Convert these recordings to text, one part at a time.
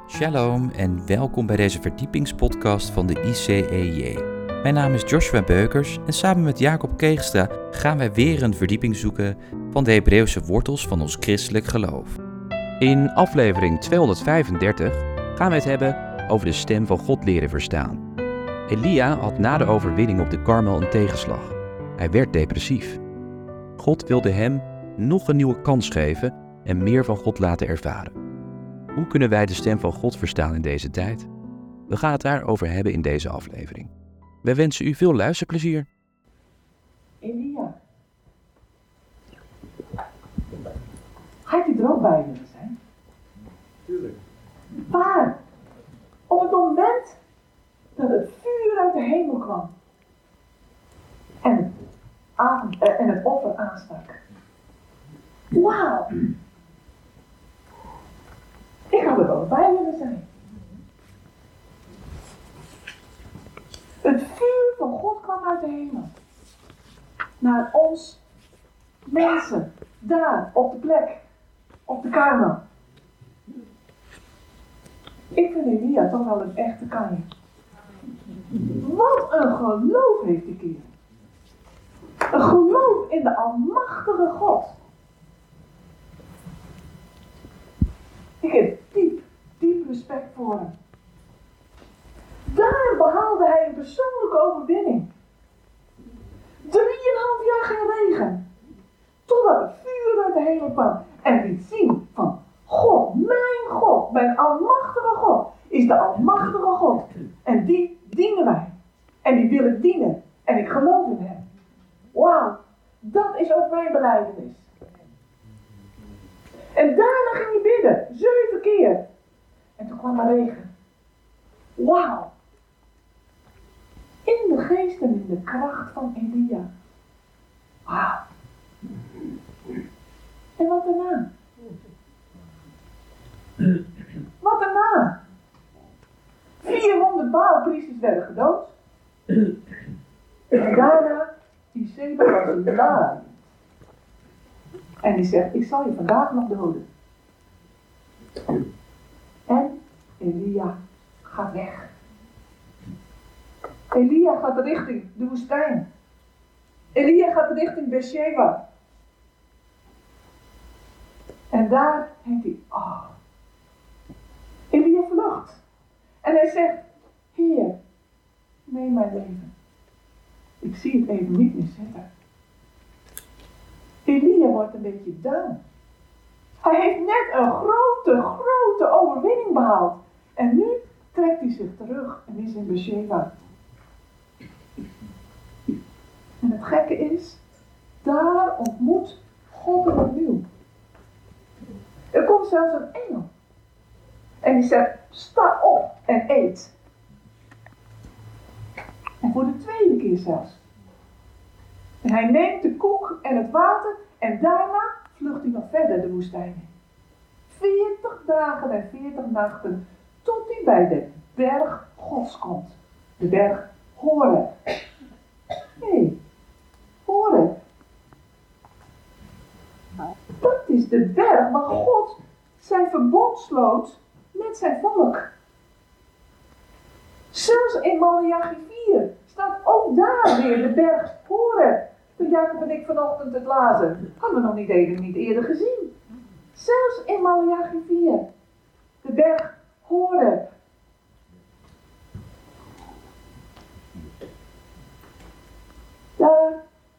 Shalom en welkom bij deze verdiepingspodcast van de ICEJ. Mijn naam is Joshua Beukers en samen met Jacob Keegstra gaan wij weer een verdieping zoeken van de Hebreeuwse wortels van ons christelijk geloof. In aflevering 235 gaan we het hebben over de stem van God leren verstaan. Elia had na de overwinning op de Karmel een tegenslag. Hij werd depressief. God wilde hem nog een nieuwe kans geven en meer van God laten ervaren. Hoe kunnen wij de stem van God verstaan in deze tijd? We gaan het daarover hebben in deze aflevering. Wij wensen u veel luisterplezier. Elia. Had je er ook bij willen zijn? Tuurlijk. Waar? Op het moment dat het vuur uit de hemel kwam. En het offer aanstak. Wauw! Ik had er wel bij willen zijn. Het vuur van God kwam uit de hemel. Naar ons mensen. Daar, op de plek. Op de Karmel. Ik vind Elia toch wel een echte kanje. Wat een geloof heeft die kerel. Een geloof in de almachtige God. Ik heb diep respect voor hem. Daar behaalde hij een persoonlijke overwinning. 3,5 jaar geen regen. Totdat het vuur uit de hemel kwam. En liet zien van God, mijn almachtige God, is de almachtige God. En die dienen wij. En die willen dienen. En ik geloof in hem. Wauw, dat is ook mijn belijdenis. En daarna ging hij bidden, 7 keer. En toen kwam er regen. Wauw. In de geest en in de kracht van Elia. Wauw. En wat daarna? Wat daarna? 400 Baalpriesters werden gedood. En daarna, die Seba was een laar. En die zegt, ik zal je vandaag nog doden. En Elia gaat weg. Elia gaat richting de woestijn. Elia gaat richting Beersheba. En daar denkt hij, Elia vlucht. En hij zegt, Heer, neem mijn leven. Ik zie het even niet meer zitten. Elia wordt een beetje down. Hij heeft net een grote overwinning behaald. En nu trekt hij zich terug en is in Beersheba. En het gekke is, daar ontmoet God hem opnieuw. Er komt zelfs een engel. En die zegt, sta op en eet. En voor de tweede keer zelfs. En hij neemt de koek en het water en daarna vlucht hij nog verder de woestijn in. 40 dagen en 40 nachten tot hij bij de berg Gods komt. De berg Horeb. Nee, Horeb. Dat is de berg waar God zijn verbond sloot met zijn volk. Zelfs in Maleachi 4 staat ook daar weer de berg Horeb. Toen Jacob en ik vanochtend het lazen, hadden we nog niet eerder gezien. Zelfs in Maleachi 4, de berg Horeb. Daar,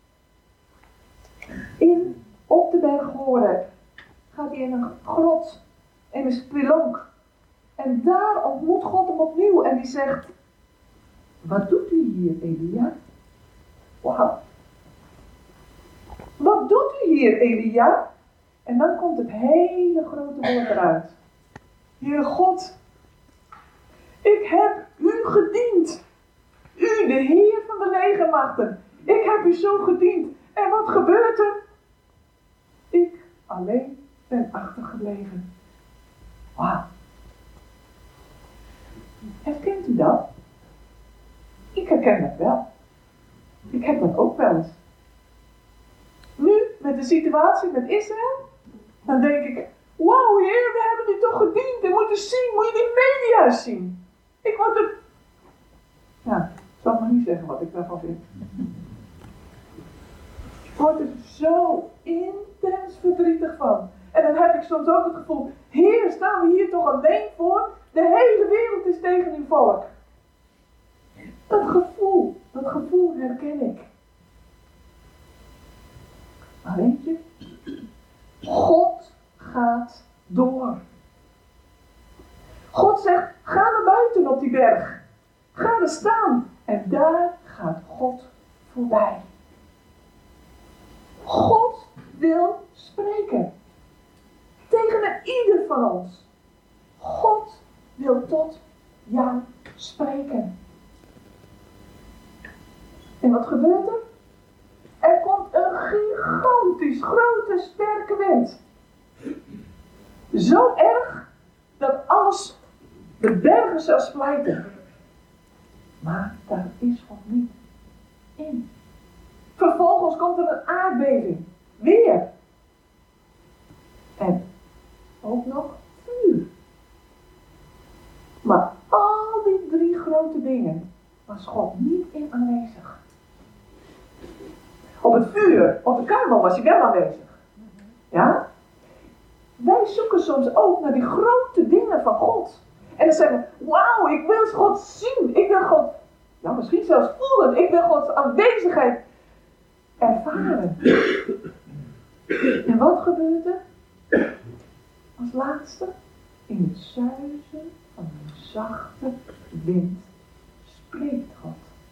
op de berg Horeb, gaat hij in een grot, in een spelonk. En daar ontmoet God hem opnieuw en die zegt, wat doet u hier, Elia? Wauw. Wat doet u hier, Elia? En dan komt het hele grote woord eruit. Heer God, ik heb u gediend. U, de Heer van de legermachten. Ik heb u zo gediend. En wat gebeurt er? Ik alleen ben achtergebleven. Wauw. Herkent u dat? Ik herken dat wel. Ik heb dat ook wel eens. Nu, met de situatie met Israël, dan denk ik, Wauw Heer, we hebben dit toch gediend. En moeten zien, moet je die media zien. Ik word er... Ja, ik zal maar niet zeggen wat ik daarvan vind. Ik word er zo intens verdrietig van. En dan heb ik soms ook het gevoel, Heer, staan we hier toch alleen voor? De hele wereld is tegen uw volk. Dat gevoel herken ik. Maar weet je, God gaat door. God zegt, ga naar buiten op die berg. Ga er staan. En daar gaat God voorbij. God wil spreken. Tegen ieder van ons. God wil tot jou spreken. En wat gebeurt er? Er komt een gigantisch grote sterke wind. Zo erg dat alles, de bergen zelfs splijten. Maar daar is God niet in. Vervolgens komt er een aardbeving. Weer. En ook nog vuur. Maar al die 3 grote dingen was God niet in aanwezig. Op het vuur, op de karmel was hij wel aanwezig. Ja? Wij zoeken soms ook naar die grote dingen van God. En dan zeggen we, wauw, ik wil God zien. Ik wil God, ja, misschien zelfs voelen. Ik wil Gods aanwezigheid ervaren. En wat gebeurt er? Als laatste, in het zuizen van een zachte wind spreekt God.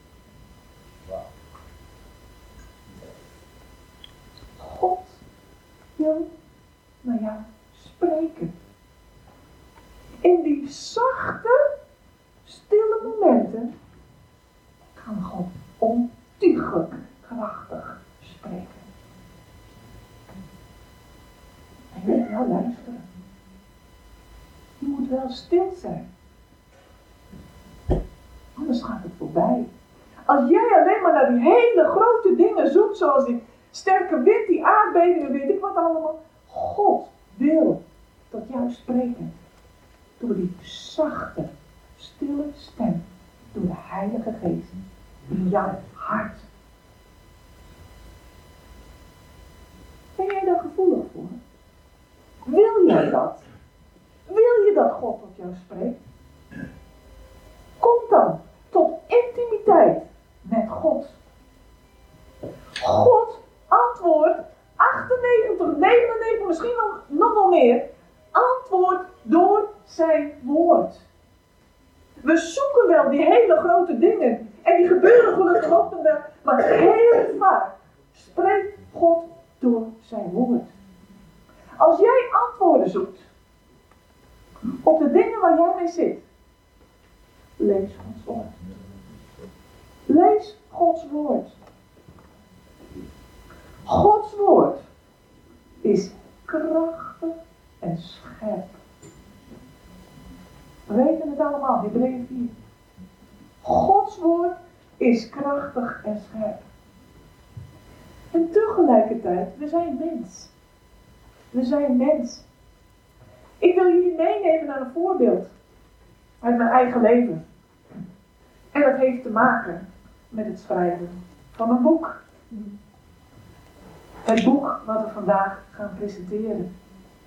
God wil naar jou spreken. In die zachte, stille momenten kan God ontiegelijk krachtig spreken. En je moet wel luisteren. Je moet wel stil zijn. Anders gaat het voorbij. Als jij alleen maar naar die hele grote dingen zoekt, zoals die sterke wind, die aardbevingen, weet ik wat allemaal. God wil tot jou spreken. Door die zachte, stille stem. Door de Heilige Geest. In jouw hart. Ben jij daar gevoelig voor? Wil jij dat? Wil je dat God tot jou spreekt? Kom dan tot intimiteit met God. God antwoordt 98, 99, misschien nog wel meer. Antwoord door zijn woord. We zoeken wel die hele grote dingen. En die gebeuren gelukkig ook nog wel. Maar heel vaak spreekt God door zijn woord. Als jij antwoorden zoekt op de dingen waar jij mee zit, lees Gods woord. Lees Gods woord. Gods woord is krachtig en scherp. We weten het allemaal, Hebreeën 4. Gods woord is krachtig en scherp. En tegelijkertijd, we zijn mens. We zijn mens. Ik wil jullie meenemen naar een voorbeeld uit mijn eigen leven. En dat heeft te maken met het schrijven van een boek. Het boek wat we vandaag gaan presenteren.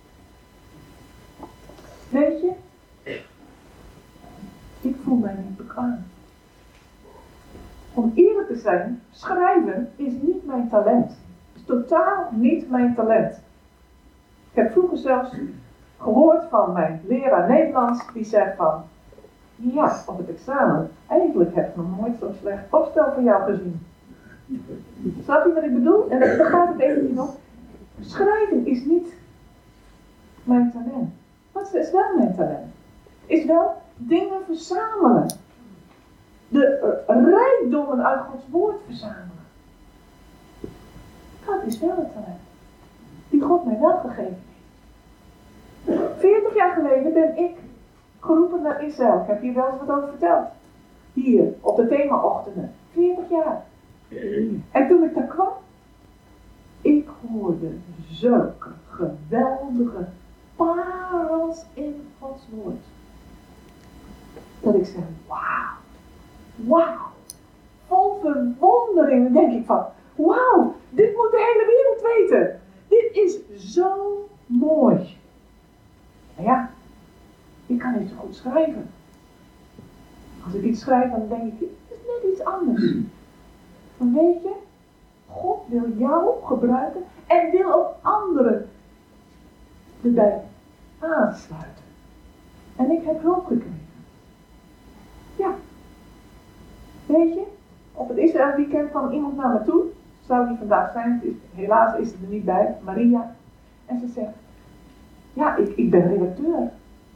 Weet je, ik voel mij niet bekwaam. Om eerlijk te zijn, schrijven is niet mijn talent. Het is totaal niet mijn talent. Ik heb vroeger zelfs gehoord van mijn leraar Nederlands, die zei van, ja, op het examen, eigenlijk heb ik nog nooit zo'n slecht opstel van jou gezien. Snap je wat ik bedoel? En daar gaat het even niet om. Schrijven is niet mijn talent. Wat is wel mijn talent? Is wel dingen verzamelen. De rijkdommen uit Gods woord verzamelen. Dat is wel het talent. Die God mij wel gegeven heeft. 40 jaar geleden ben ik geroepen naar Israël. Ik heb hier wel eens wat over verteld. Hier, op de themaochtenden. 40 jaar. En toen ik daar kwam, ik hoorde zulke geweldige parels in Gods woord. Dat ik zeg, wauw. Vol verwondering. Dan denk ik van, wauw, dit moet de hele wereld weten. Dit is zo mooi. Maar ja, ik kan niet zo goed schrijven. Als ik iets schrijf, dan denk ik, het is net iets anders. Maar weet je, God wil jou gebruiken en wil ook anderen erbij aansluiten. En ik heb hulp gekregen. Ja. Weet je, op het Israël weekend kwam iemand naar me toe. Zou die vandaag zijn, helaas is ze er niet bij, Maria. En ze zegt, ja, ik ben redacteur.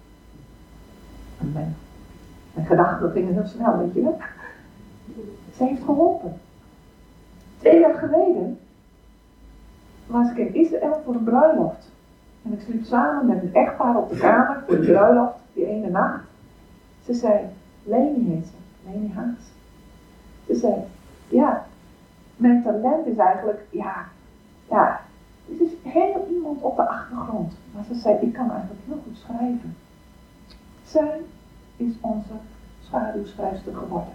En mijn gedachten gingen heel snel, weet je wel. Ze heeft geholpen. 2 jaar geleden was ik in Israël voor een bruiloft. En ik sliep samen met een echtpaar op de kamer voor de bruiloft, die ene nacht. Ze zei, Leni heet ze, Leni Haas. Ze zei, ja, mijn talent is eigenlijk, het is heel iemand op de achtergrond. Maar ze zei, ik kan eigenlijk heel goed schrijven. Zij is onze schaduwschrijfster geworden.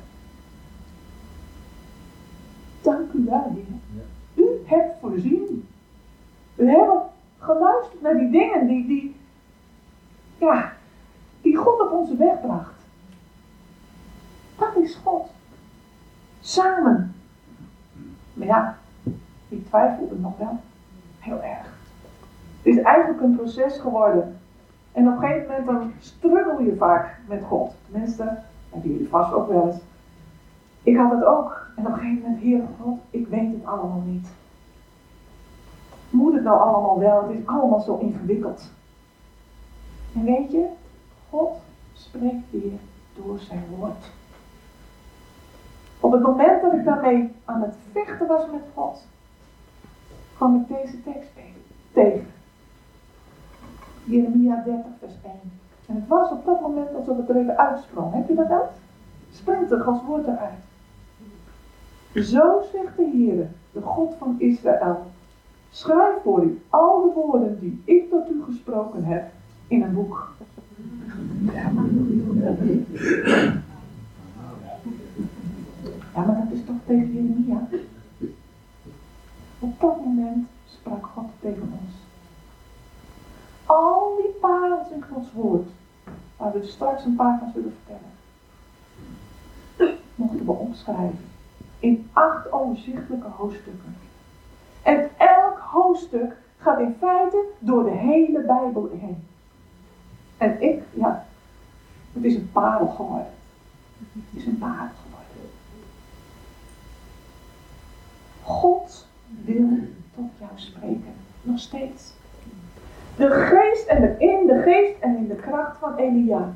Dank u wel, Heer. U hebt voorzien. U hebt geluisterd naar die dingen die God op onze weg bracht. Dat is God. Samen. Maar ja, ik twijfelde nog wel. Heel erg. Het is eigenlijk een proces geworden. En op een gegeven moment dan struggle je vaak met God. Tenminste, hebben jullie vast ook wel eens. Ik had het ook. En op een gegeven moment, Heer God, ik weet het allemaal niet. Moet het nou allemaal wel? Het is allemaal zo ingewikkeld. En weet je, God spreekt weer door zijn woord. Op het moment dat ik daarmee aan het vechten was met God, kwam ik deze tekst tegen. Jeremia 30 vers 1. En het was op dat moment alsof het er even uitsprong. Heb je dat uit? Springt er als woord eruit. Zo zegt de Heer, de God van Israël. Schrijf voor u al de woorden die ik tot u gesproken heb in een boek. Ja, maar dat is toch tegen Jeremia? Op dat moment sprak God tegen ons. Al die parels in Gods woord, waar we straks een paar van zullen vertellen, mochten we opschrijven in 8 overzichtelijke hoofdstukken. En elk hoofdstuk gaat in feite door de hele Bijbel heen. En het is een parel geworden. Het is een parel geworden. God wil tot jou spreken. Nog steeds. De geest en in de kracht van Elia.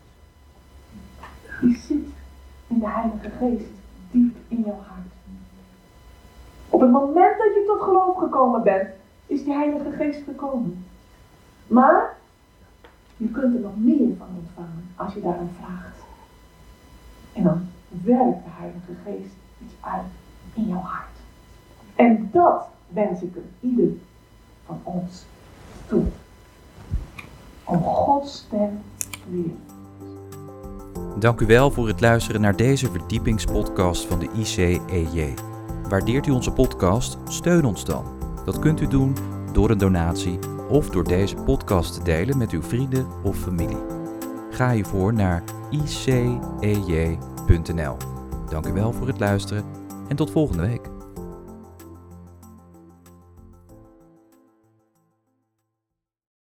Die zit in de Heilige Geest. Diep in jouw hart. Op het moment dat je tot geloof gekomen bent, is die Heilige Geest gekomen. Maar je kunt er nog meer van ontvangen als je daarom vraagt. En dan werkt de Heilige Geest iets uit in jouw hart. En dat wens ik er ieder van ons toe. Om Gods stem te leren. Dank u wel voor het luisteren naar deze verdiepingspodcast van de ICEJ. Waardeert u onze podcast? Steun ons dan. Dat kunt u doen door een donatie of door deze podcast te delen met uw vrienden of familie. Ga hiervoor naar icej.nl. Dank u wel voor het luisteren en tot volgende week.